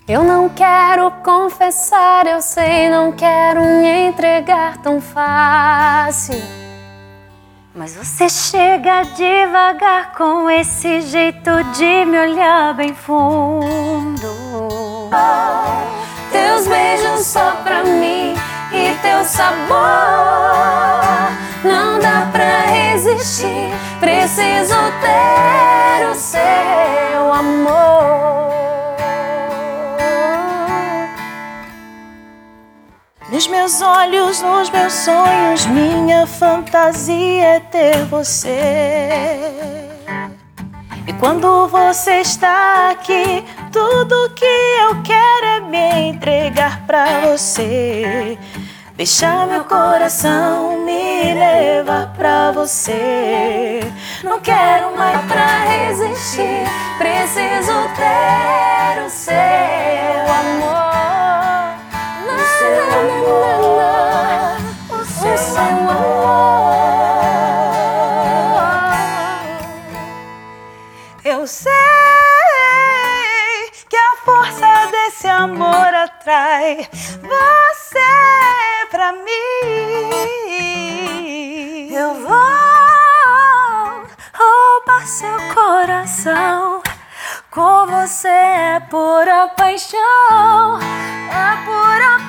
Eu não quero confessar, eu sei, não quero me entregar tão fácil. Mas você chega devagar com esse jeito de me olhar bem fundo. Teus beijos só pra mim e teu sabor não dá pra resistir. Preciso ter o seu amor. Nos meus olhos, nos meus sonhos, minha fantasia é ter você. E quando você está aqui, tudo que eu quero é me entregar pra você. Deixar meu coração me levar pra você. Não quero mais pra resistir, preciso ter o seu amor. Eu sei que a força desse amor atrai você pra mim. Eu vou roubar seu coração. Com você é pura paixão, é pura paixão.